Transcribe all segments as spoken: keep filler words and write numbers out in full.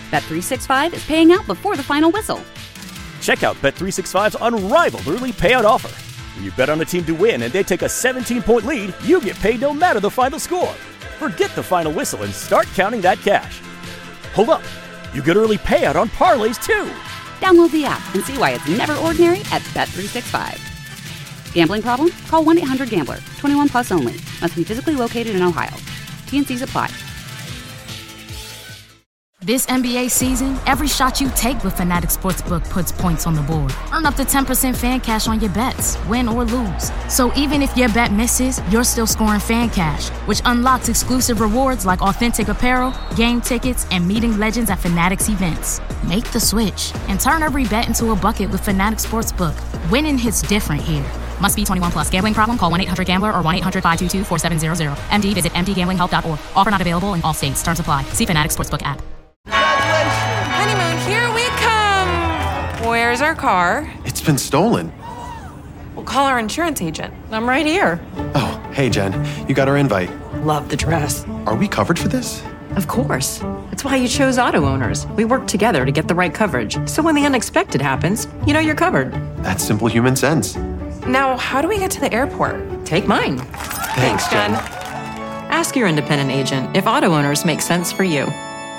Bet three sixty-five is paying out before the final whistle. Check out Bet three sixty-five's unrivaled early payout offer. When you bet on a team to win and they take a seventeen-point lead, you get paid no matter the final score. Forget the final whistle and start counting that cash. Hold up. You get early payout on parlays, too. Download the app and see why it's never ordinary at Bet three sixty-five. Gambling problem? Call one eight hundred gambler. twenty-one plus only. Must be physically located in Ohio. T N Cs apply. This N B A season, every shot you take with Fanatics Sportsbook puts points on the board. Earn up to ten percent fan cash on your bets, win or lose. So even if your bet misses, you're still scoring fan cash, which unlocks exclusive rewards like authentic apparel, game tickets, and meeting legends at Fanatics events. Make the switch and turn every bet into a bucket with Fanatics Sportsbook. Winning hits different here. Must be twenty-one plus. Gambling problem? Call one eight hundred gambler or one eight hundred five two two four seven zero zero. M D visit m d gambling help dot org. Offer not available in all states. Terms apply. See Fanatics Sportsbook app. Honeymoon, here we come. Where's our car? It's been stolen. We'll call our insurance agent. I'm right here. Oh, hey, Jen. You got our invite. Love the dress. Are we covered for this? Of course. That's why you chose Auto Owners. We work together to get the right coverage. So when the unexpected happens, you know you're covered. That's simple human sense. Now, how do we get to the airport? Take mine. Thanks, Jen. Ask your independent agent if Auto Owners make sense for you.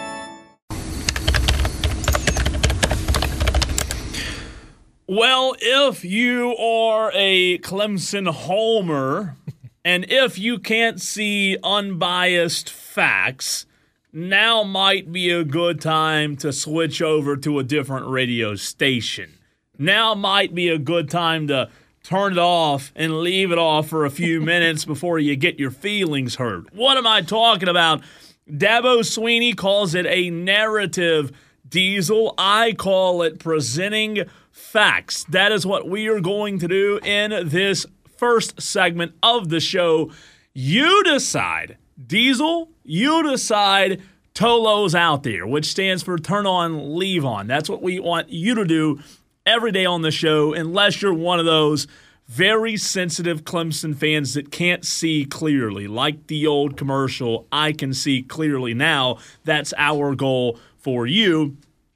Well, if you are a Clemson homer, and if you can't see unbiased facts, now might be a good time to switch over to a different radio station. Now might be a good time to turn it off and leave it off for a few minutes before you get your feelings hurt. What am I talking about? Dabo Sweeney calls it a narrative, Diesel. I call it presenting facts. That is what we are going to do in this first segment of the show. You decide, Diesel, you decide Tolo's out there, which stands for turn on, leave on. That's what we want you to do every day on the show, unless you're one of those very sensitive Clemson fans that can't see clearly. Like the old commercial, I can see clearly now. That's our goal for you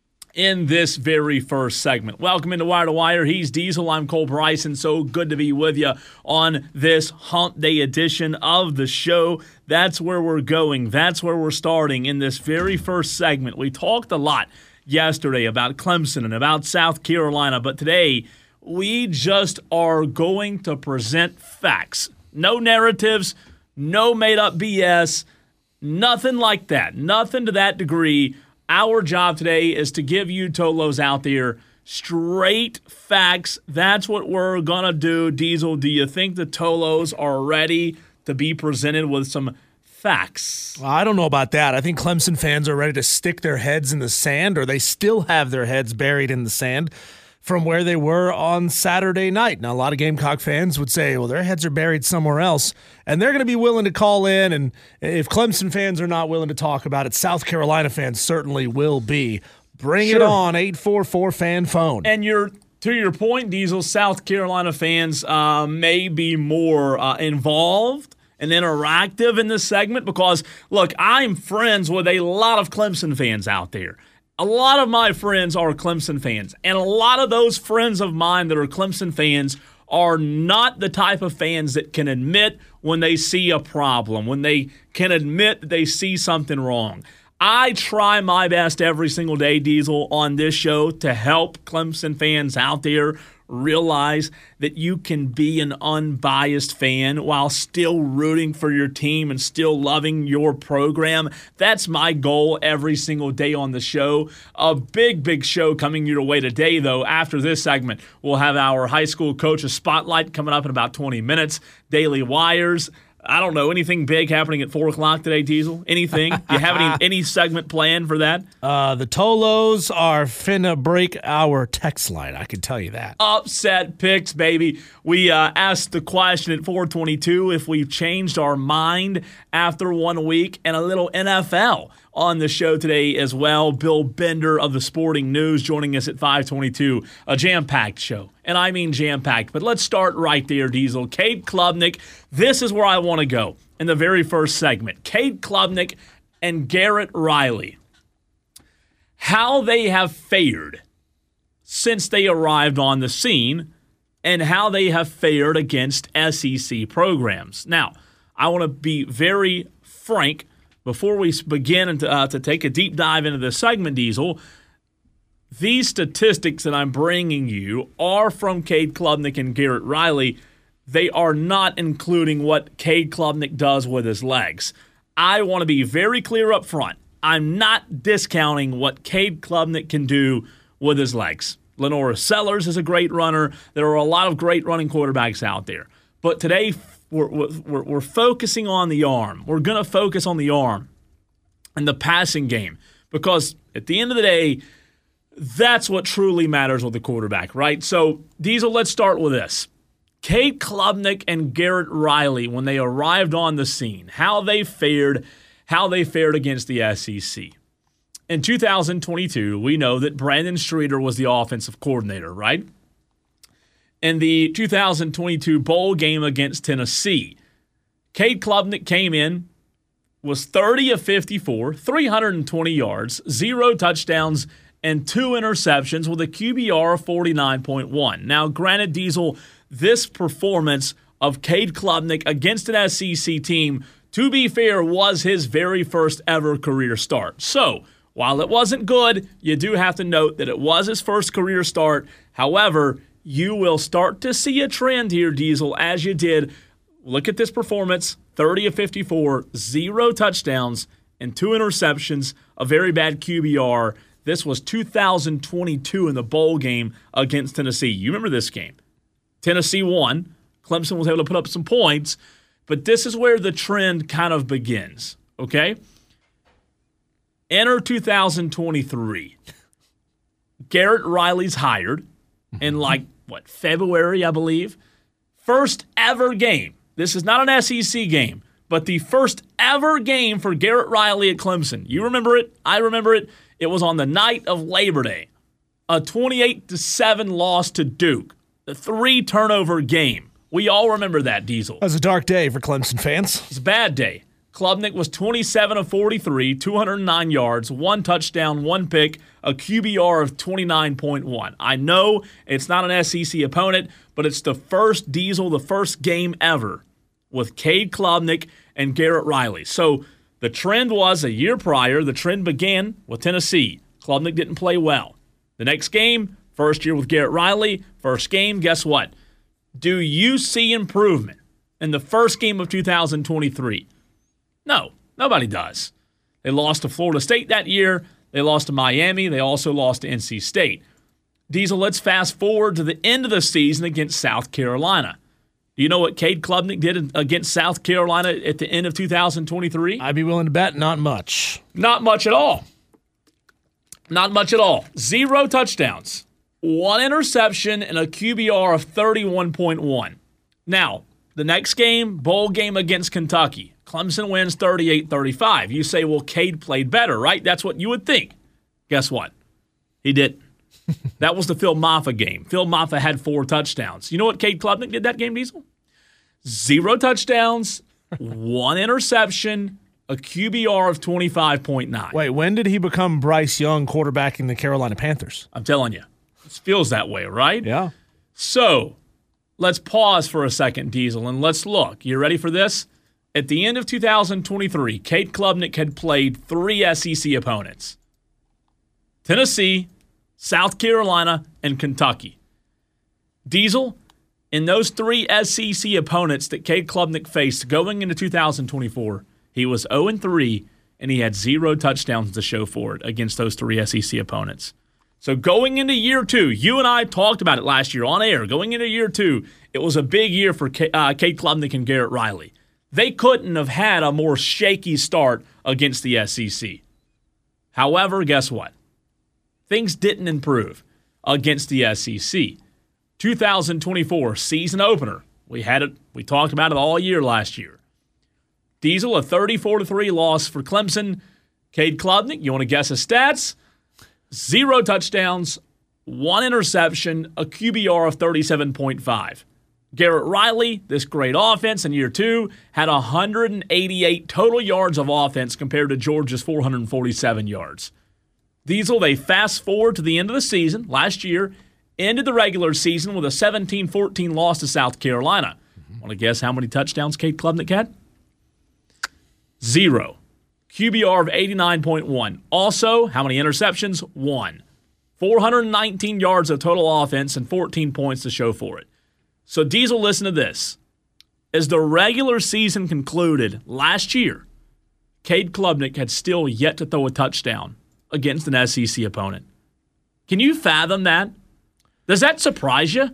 in this very first segment. Welcome into Wire to Wire. He's Diesel. I'm Cole Bryson. So good to be with you on this Hump Day edition of the show. That's where we're going. That's where we're starting in this very first segment. We talked a lot yesterday about Clemson and about South Carolina, but today we just are going to present facts. No narratives, no made-up B S, nothing like that. Nothing to that degree. Our job today is to give you Tolos out there straight facts. That's what we're going to do. Diesel, do you think the Tolos are ready to be presented with some facts? Well, I don't know about that. I think Clemson fans are ready to stick their heads in the sand, or they still have their heads buried in the sand from where they were on Saturday night. Now, a lot of Gamecock fans would say, well, their heads are buried somewhere else, and they're going to be willing to call in, and if Clemson fans are not willing to talk about it, South Carolina fans certainly will be. Bring sure. it on, eight four four fan phone. And you're to your point, Diesel, South Carolina fans uh, may be more uh, involved and interactive in this segment because, look, I'm friends with a lot of Clemson fans out there. A lot of my friends are Clemson fans, and a lot of those friends of mine that are Clemson fans are not the type of fans that can admit when they see a problem, when they can admit that they see something wrong. I try my best every single day, Diesel, on this show to help Clemson fans out there realize that you can be an unbiased fan while still rooting for your team and still loving your program. That's my goal every single day on the show. A big, big show coming your way today, though. After this segment, we'll have our high school coaches spotlight coming up in about twenty minutes. Daily Wires. I don't know, anything big happening at four o'clock today, Diesel? Anything? Do you have any any segment planned for that? Uh, the Tolos are finna break our text line, I can tell you that. Upset picks, baby. We uh, asked the question at four twenty-two if we've changed our mind after one week, and a little N F L on the show today as well. Bill Bender of the Sporting News joining us at five twenty-two. A jam-packed show. And I mean jam-packed. But let's start right there, Diesel. Cade Klubnik, this is where I want to go in the very first segment. Cade Klubnik and Garrett Riley how they have fared since they arrived on the scene and how they have fared against S E C programs. Now, I want to be very frank before we begin to, uh, to take a deep dive into this segment, Diesel. These statistics that I'm bringing you are from Cade Klubnik and Garrett Riley. They are not including what Cade Klubnik does with his legs. I want to be very clear up front. I'm not discounting what Cade Klubnik can do with his legs. Lenora Sellers is a great runner. There are a lot of great running quarterbacks out there. But today, we're, we're, we're focusing on the arm. We're going to focus on the arm and the passing game because at the end of the day, that's what truly matters with the quarterback, right? So, Diesel, let's start with this. Cade Klubnik and Garrett Riley, when they arrived on the scene, how they fared, how they fared against the S E C. In two thousand twenty-two, we know that Brandon Streeter was the offensive coordinator, right? In the two thousand twenty-two bowl game against Tennessee, Cade Klubnik came in, was thirty of fifty-four, three hundred twenty yards, zero touchdowns, and two interceptions with a Q B R of forty-nine point one. Now, granted, Diesel, this performance of Cade Klubnik against an S E C team, to be fair, was his very first ever career start. So, while it wasn't good, you do have to note that it was his first career start. However, you will start to see a trend here, Diesel, as you did. Look at this performance, thirty of fifty-four, zero touchdowns, and two interceptions, a very bad Q B R. This was two thousand twenty-two in the bowl game against Tennessee. You remember this game. Tennessee won. Clemson was able to put up some points, but this is where the trend kind of begins, okay? Enter two thousand twenty-three. Garrett Riley's hired in like, what, February, I believe. First ever game. This is not an S E C game, but the first ever game for Garrett Riley at Clemson. You remember it? I remember it. It was on the night of Labor Day. A twenty-eight to seven loss to Duke. The three-turnover game. We all remember that, Diesel. That was a dark day for Clemson fans. It's a bad day. Klubnik was twenty-seven of forty-three, two hundred nine yards, one touchdown, one pick, a Q B R of twenty-nine point one. I know it's not an S E C opponent, but it's the first Diesel, the first game ever with Cade Klubnik and Garrett Riley. So the trend was a year prior, the trend began with Tennessee. Klubnik didn't play well. The next game, first year with Garrett Riley, first game, guess what? Do you see improvement in the first game of two thousand twenty-three? No, nobody does. They lost to Florida State that year. They lost to Miami. They also lost to N C State. Diesel, let's fast forward to the end of the season against South Carolina. Do you know what Cade Klubnik did against South Carolina at the end of two thousand twenty-three? I'd be willing to bet not much. Not much at all. Not much at all. Zero touchdowns, one interception, and a Q B R of thirty-one point one. Now, the next game, bowl game against Kentucky. Clemson wins thirty-eight thirty-five. You say, well, Cade played better, right? That's what you would think. Guess what? He didn't. That was the Phil Maffa game. Phil Maffa had four touchdowns. You know what Cade Klubnik did that game, Diesel? Zero touchdowns, one interception, a Q B R of twenty-five point nine. Wait, when did he become Bryce Young quarterbacking the Carolina Panthers? I'm telling you. It feels that way, right? Yeah. So, let's pause for a second, Diesel, and let's look. You ready for this? At the end of two thousand twenty-three, Cade Klubnik had played three S E C opponents. Tennessee, South Carolina, and Kentucky. Diesel, in those three S E C opponents that Cade Klubnik faced going into two thousand twenty-four, he was oh and three, and he had zero touchdowns to show for it against those three S E C opponents. So going into year two, you and I talked about it last year on air. Going into year two, it was a big year for Cade Klubnik and Garrett Riley. They couldn't have had a more shaky start against the S E C. However, guess what? Things didn't improve against the S E C. two thousand twenty-four season opener. We had it. We talked about it all year last year. Diesel, a thirty-four to three loss for Clemson. Cade Klubnik, you want to guess his stats? Zero touchdowns, one interception, a Q B R of thirty-seven point five. Garrett Riley, this great offense in year two, had one hundred eighty-eight total yards of offense compared to Georgia's four hundred forty-seven yards. Diesel, they fast forward to the end of the season. Last year, ended the regular season with a seventeen fourteen loss to South Carolina. Mm-hmm. Want to guess how many touchdowns Cade Klubnik had? Zero. Q B R of eighty-nine point one. Also, how many interceptions? One. four hundred nineteen yards of total offense and fourteen points to show for it. So, Diesel, listen to this. As the regular season concluded last year, Cade Klubnik had still yet to throw a touchdown against an S E C opponent. Can you fathom that? Does that surprise you?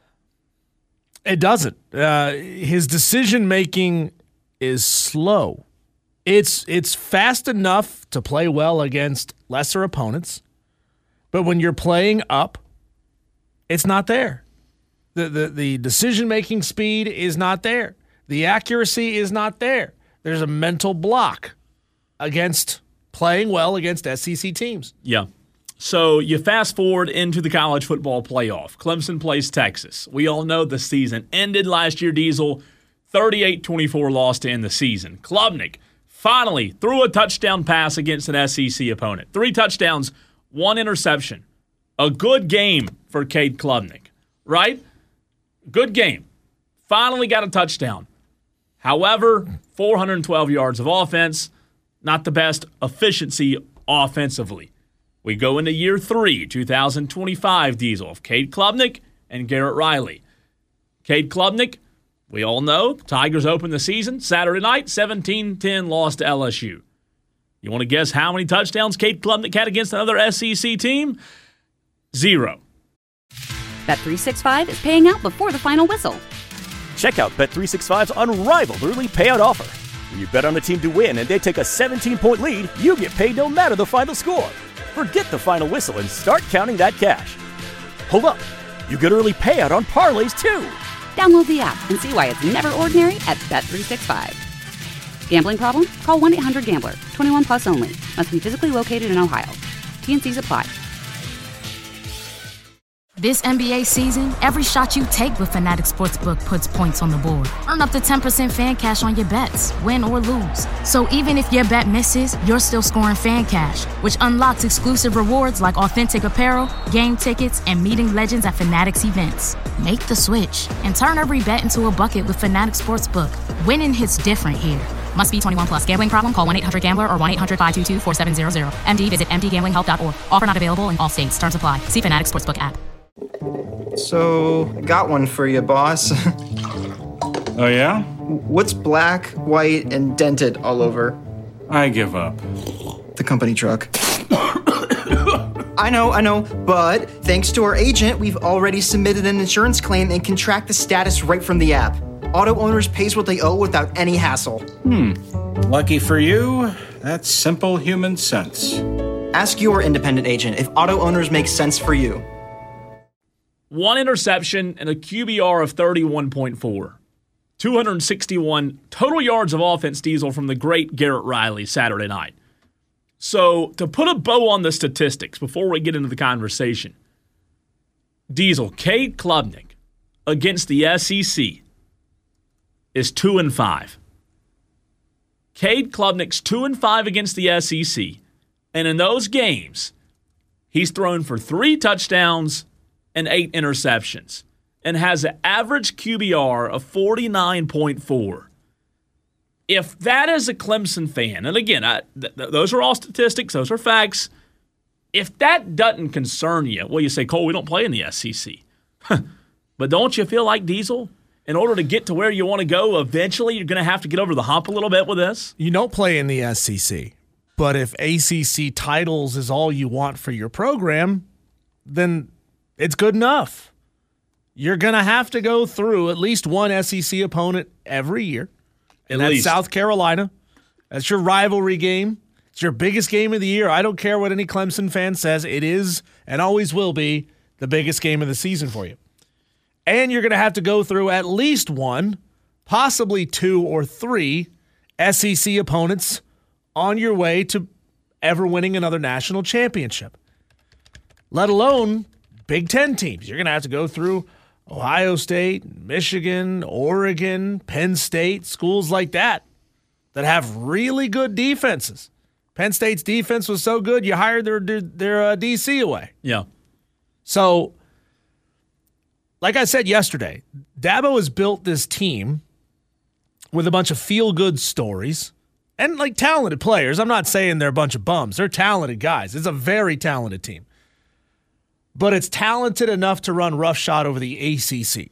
It doesn't. Uh, his decision-making is slow. It's it's fast enough to play well against lesser opponents, but when you're playing up, it's not there. The, the, the decision-making speed is not there. The accuracy is not there. There's a mental block against playing well against S E C teams. Yeah. So you fast forward into the college football playoff. Clemson plays Texas. We all know the season ended last year, Diesel. thirty-eight twenty-four loss to end the season. Klubnik finally threw a touchdown pass against an S E C opponent. Three touchdowns, one interception. A good game for Cade Klubnik, right? Good game. Finally got a touchdown. However, four hundred twelve yards of offense, not the best efficiency offensively. We go into year three, two thousand twenty-five, Diesel, of Cade Klubnik and Garrett Riley. Cade Klubnik, we all know, Tigers open the season Saturday night, seventeen ten loss to L S U. You want to guess how many touchdowns Cade Klubnik had against another S E C team? Zero. Bet three sixty-five is paying out before the final whistle. Check out Bet three sixty-five's unrivaled early payout offer. When you bet on a team to win and they take a seventeen-point lead, you get paid no matter the final score. Forget the final whistle and start counting that cash. Hold up. You get early payout on parlays, too. Download the app and see why it's never ordinary at Bet three sixty-five. Gambling problem? Call one eight hundred gambler. twenty-one plus only. Must be physically located in Ohio. T N Cs apply. This N B A season, every shot you take with Fanatic Sportsbook puts points on the board. Earn up to ten percent fan cash on your bets, win or lose. So even if your bet misses, you're still scoring fan cash, which unlocks exclusive rewards like authentic apparel, game tickets, and meeting legends at Fanatic's events. Make the switch and turn every bet into a bucket with Fanatic Sportsbook. Winning hits different here. Must be twenty-one plus. Gambling problem? Call one eight hundred gambler or one eight hundred five two two four seven zero zero. M D visit m d gambling help dot org. Offer not available in all states. Terms apply. See Fanatic Sportsbook app. So, got one for you, boss. Oh, yeah? What's black, white, and dented all over? I give up. The company truck. I know, I know, but thanks to our agent, we've already submitted an insurance claim and can track the status right from the app. Auto Owners pays what they owe without any hassle. Hmm. Lucky for you, that's simple human sense. Ask your independent agent if Auto Owners makes sense for you. One interception and a Q B R of thirty-one point four. two hundred sixty-one total yards of offense, Diesel, from the great Garrett Riley Saturday night. So, to put a bow on the statistics before we get into the conversation, Diesel, Cade Klubnik against the S E C is two and five. Cade Klubnik's two and five against the S E C, and in those games, he's thrown for three touchdowns and eight interceptions, and has an average Q B R of forty-nine point four. If that is a Clemson fan, and again, I, th- th- those are all statistics, those are facts. If that doesn't concern you, well, you say, Cole, we don't play in the S E C. But don't you feel like, Diesel, in order to get to where you want to go, eventually you're going to have to get over the hump a little bit with this? You don't play in the S E C, but if A C C titles is all you want for your program, then it's good enough. You're going to have to go through at least one S E C opponent every year. And at that's least. South Carolina. That's your rivalry game. It's your biggest game of the year. I don't care what any Clemson fan says. It is and always will be the biggest game of the season for you. And you're going to have to go through at least one, possibly two or three S E C opponents on your way to ever winning another national championship, let alone Big Ten teams. You're going to have to go through Ohio State, Michigan, Oregon, Penn State, schools like that that have really good defenses. Penn State's defense was so good, you hired their their, their uh, D C away. Yeah. So, like I said yesterday, Dabo has built this team with a bunch of feel-good stories and, like, talented players. I'm not saying they're a bunch of bums. They're talented guys. It's a very talented team. But it's talented enough to run roughshod over the A C C.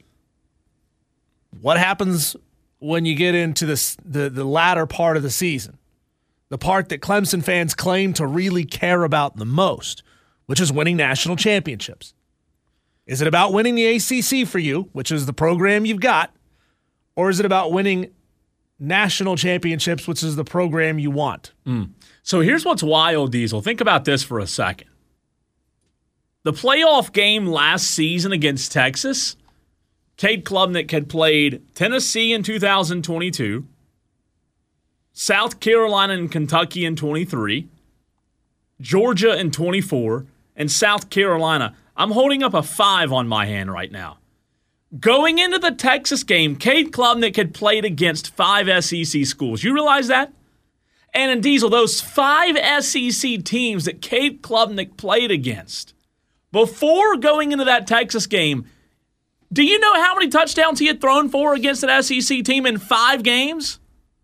What happens when you get into this, the, the latter part of the season? The part that Clemson fans claim to really care about the most, which is winning national championships. Is it about winning the A C C for you, which is the program you've got, or is it about winning national championships, which is the program you want? Mm. So here's what's wild, Diesel. Think about this for a second. The playoff game last season against Texas, Cade Klubnik had played Tennessee in two thousand twenty-two, South Carolina and Kentucky in twenty-three, Georgia in twenty-four, and South Carolina. I'm holding up a five on my hand right now. Going into the Texas game, Cade Klubnik had played against five S E C schools. You realize that? And in Diesel, those five S E C teams that Cade Klubnik played against, before going into that Texas game, do you know how many touchdowns he had thrown for against an S E C team in five games?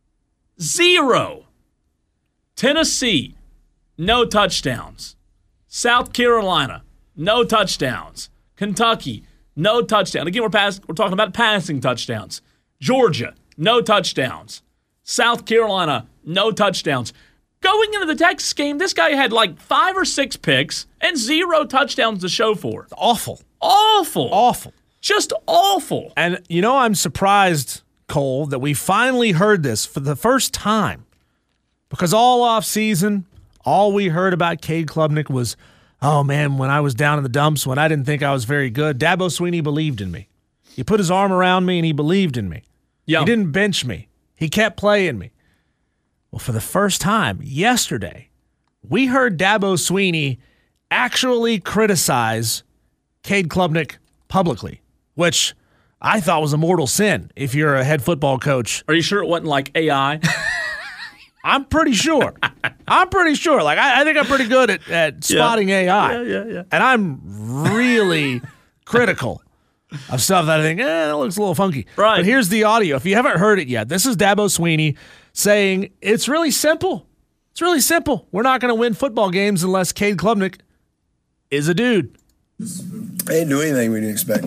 Zero. Tennessee, no touchdowns. South Carolina, no touchdowns. Kentucky, no touchdowns. Again, we're, pass- we're talking about passing touchdowns. Georgia, no touchdowns. South Carolina, no touchdowns. Going into the Texas game, this guy had like five or six picks and zero touchdowns to show for. It's awful. Awful. Awful. Just awful. And, you know, I'm surprised, Cole, that we finally heard this for the first time. Because all off season, all we heard about Cade Klubnik was, oh, man, when I was down in the dumps, when I didn't think I was very good, Dabo Swinney believed in me. He put his arm around me and he believed in me. Yeah. He didn't bench me. He kept playing me. Well, for the first time yesterday, we heard Dabo Swinney actually criticize Cade Klubnik publicly, which I thought was a mortal sin if you're a head football coach. Are you sure it wasn't like A I? I'm pretty sure. I'm pretty sure. Like I, I think I'm pretty good at, at spotting yeah. A I. Yeah, yeah, yeah. And I'm really critical of stuff that I think, eh, that looks a little funky. Right. But here's the audio. If you haven't heard it yet, this is Dabo Swinney saying it's really simple. It's really simple. We're not going to win football games unless Cade Klubnik is a dude. They didn't do anything we didn't expect.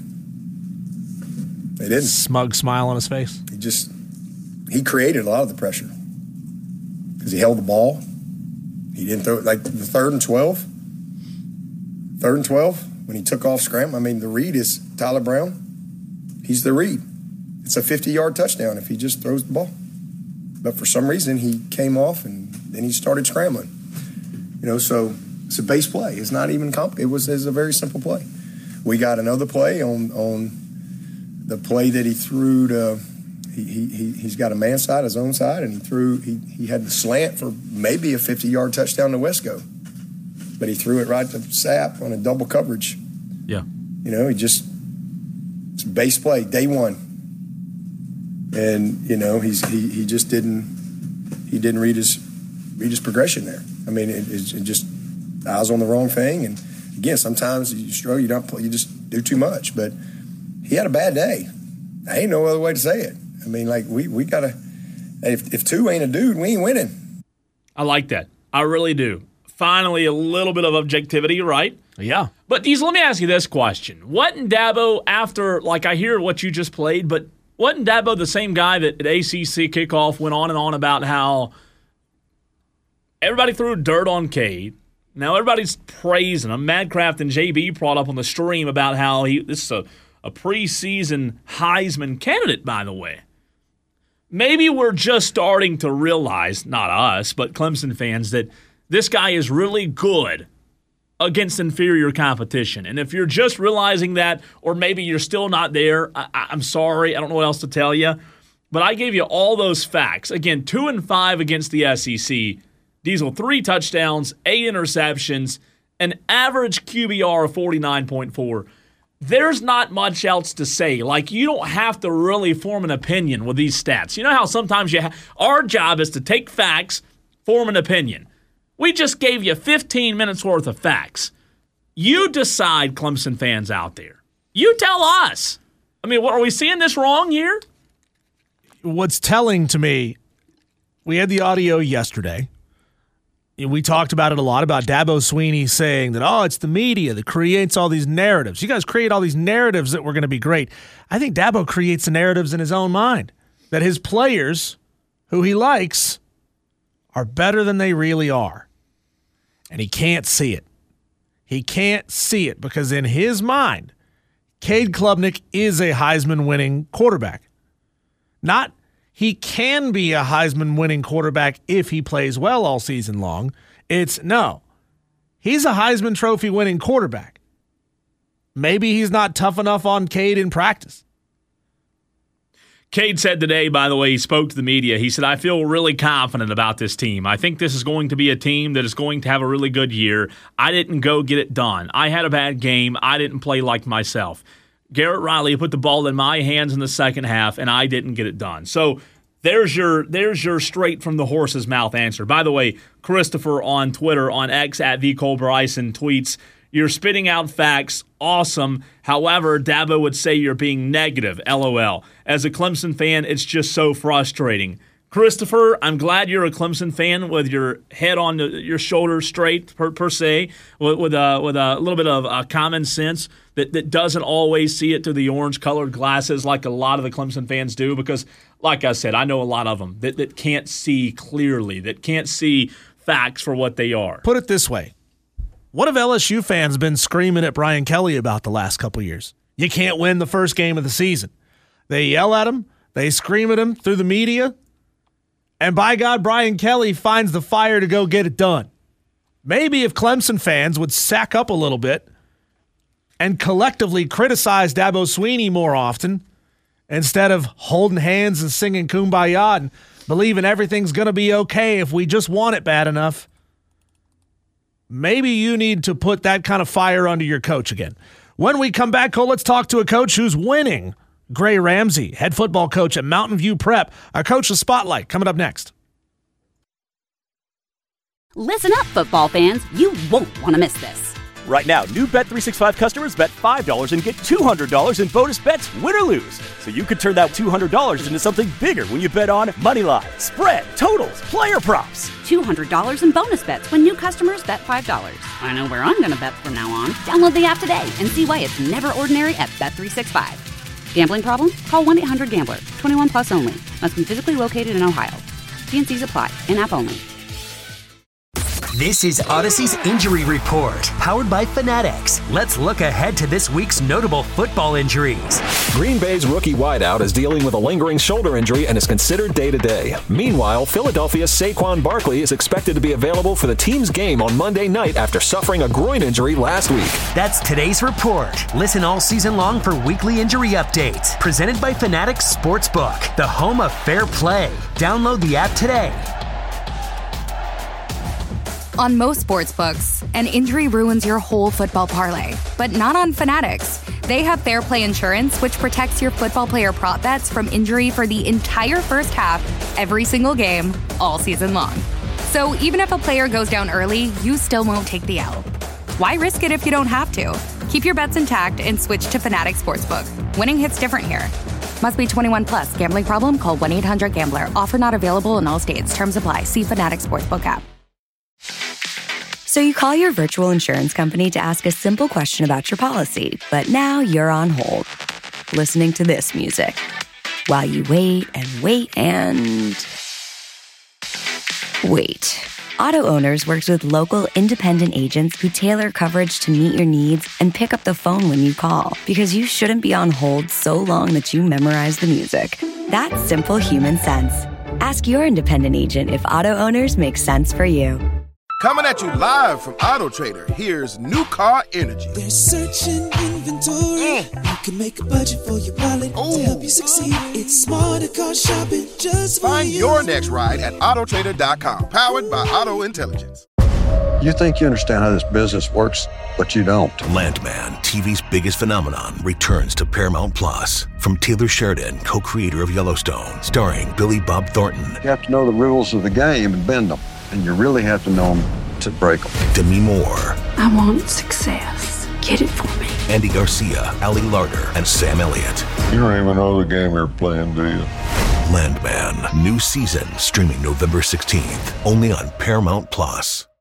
They didn't. Smug smile on his face. He just, he created a lot of the pressure. Because he held the ball. He didn't throw it, like the third and twelve. Third and twelve, when he took off scram, I mean, the read is Tyler Brown. He's the read. It's a fifty-yard touchdown if he just throws the ball. But for some reason, he came off and then he started scrambling. You know, so it's a base play. It's not even comp. It was, it was a very simple play. We got another play on on the play that he threw to. He, he, he's got a man side, his own side, and he threw, he, he had the slant for maybe a fifty-yard touchdown to Wesco. But he threw it right to Sapp on a double coverage. Yeah. You know, he just, it's a base play, day one. And, you know, he's he, he just didn't, he didn't read his, read his progression there. I mean, it, it just, eyes on the wrong thing. And, again, sometimes you struggle, you don't play, you just do too much. But he had a bad day. I ain't no other way to say it. I mean, like, we, we got to – if if two ain't a dude, we ain't winning. I like that. I really do. Finally, a little bit of objectivity, right? Yeah. But, Diesel, let me ask you this question. Wasn't Dabo, after – like, I hear what you just played, but wasn't Dabo the same guy that at A C C kickoff went on and on about how everybody threw dirt on Cade? Now everybody's praising him. Madcraft and J B brought up on the stream about how he – this is a, a preseason Heisman candidate, by the way. Maybe we're just starting to realize, not us, but Clemson fans, that this guy is really good against inferior competition. And if you're just realizing that, or maybe you're still not there, I- I'm sorry. I don't know what else to tell you. But I gave you all those facts. Again, two and five against the S E C. Diesel, three touchdowns, eight interceptions, an average Q B R of forty-nine point four. There's not much else to say. Like, you don't have to really form an opinion with these stats. You know how sometimes you ha- our job is to take facts, form an opinion. We just gave you fifteen minutes worth of facts. You decide, Clemson fans out there. You tell us. I mean, what, are we seeing this wrong here? What's telling to me, we had the audio yesterday. We talked about it a lot, about Dabo Swinney saying that, oh, it's the media that creates all these narratives. You guys create all these narratives that we're going to be great. I think Dabo creates the narratives in his own mind, that his players, who he likes, are better than they really are. And he can't see it. He can't see it because in his mind, Cade Klubnik is a Heisman-winning quarterback. Not he can be a Heisman-winning quarterback if he plays well all season long. It's no. He's a Heisman Trophy-winning quarterback. Maybe he's not tough enough on Cade in practice. Cade said today, by the way, he spoke to the media. He said, I feel really confident about this team. I think this is going to be a team that is going to have a really good year. I didn't go get it done. I had a bad game. I didn't play like myself. Garrett Riley put the ball in my hands in the second half, and I didn't get it done. So there's your there's your straight from the horse's mouth answer. By the way, Christopher on Twitter, on X, at V. Cole Bryson, tweets, you're spitting out facts. Awesome. However, Dabo would say you're being negative. LOL. As a Clemson fan, it's just so frustrating. Christopher, I'm glad you're a Clemson fan with your head on the, your shoulders straight, per, per se, with, with, a, with a little bit of uh, common sense that, that doesn't always see it through the orange-colored glasses like a lot of the Clemson fans do because, like I said, I know a lot of them that, that can't see clearly, that can't see facts for what they are. Put it this way. What have L S U fans been screaming at Brian Kelly about the last couple years? You can't win the first game of the season. They yell at him. They scream at him through the media. And by God, Brian Kelly finds the fire to go get it done. Maybe if Clemson fans would sack up a little bit and collectively criticize Dabo Swinney more often instead of holding hands and singing Kumbaya and believing everything's going to be okay if we just want it bad enough, maybe you need to put that kind of fire under your coach again. When we come back, Cole, let's talk to a coach who's winning. Gray Ramsey, head football coach at Mountain View Prep. Our Coach the Spotlight coming up next. Listen up, football fans. You won't want to miss this. Right now, new Bet three sixty-five customers bet five dollars and get two hundred dollars in bonus bets, win or lose. So you could turn that two hundred dollars into something bigger when you bet on money line, spread, totals, player props. two hundred dollars in bonus bets when new customers bet five dollars. I know where I'm going to bet from now on. Download the app today and see why it's never ordinary at Bet three sixty-five. Gambling problem? Call one eight hundred gambler. twenty-one plus only. Must be physically located in Ohio. T N Cs apply. In-app only. This is Odyssey's Injury Report, powered by Fanatics. Let's look ahead to this week's notable football injuries. Green Bay's rookie wideout is dealing with a lingering shoulder injury and is considered day-to-day. Meanwhile, Philadelphia's Saquon Barkley is expected to be available for the team's game on Monday night after suffering a groin injury last week. That's today's report. Listen all season long for weekly injury updates. Presented by Fanatics Sportsbook, the home of fair play. Download the app today. On most sportsbooks, an injury ruins your whole football parlay, but not on Fanatics. They have Fair Play Insurance, which protects your football player prop bets from injury for the entire first half, every single game, all season long. So even if a player goes down early, you still won't take the L. Why risk it if you don't have to? Keep your bets intact and switch to Fanatics Sportsbook. Winning hits different here. Must be twenty-one plus. Gambling problem? Call one eight hundred gambler. Offer not available in all states. Terms apply. See Fanatics Sportsbook app. So you call your virtual insurance company to ask a simple question about your policy, but now you're on hold, listening to this music, while you wait and wait and... wait. Auto Owners works with local independent agents who tailor coverage to meet your needs and pick up the phone when you call, because you shouldn't be on hold so long that you memorize the music. That's simple human sense. Ask your independent agent if Auto Owners makes sense for you. Coming at you live from Auto Trader, here's New Car Energy. They're searching inventory. Mm. You can make a budget for your wallet Ooh. To help you succeed. It's smarter car shopping just for Find you. your next ride at auto trader dot com, powered by Auto Intelligence. You think you understand how this business works, but you don't. Landman, T V's biggest phenomenon, returns to Paramount Plus. From Taylor Sheridan, co-creator of Yellowstone, starring Billy Bob Thornton. You have to know the rules of the game and bend them. and you really have to know them to break them. Demi Moore, I want success. Get it for me. Andy Garcia, Ali Larter, and Sam Elliott. You don't even know the game you're playing, do you? Landman, new season streaming November sixteenth, only on Paramount Plus.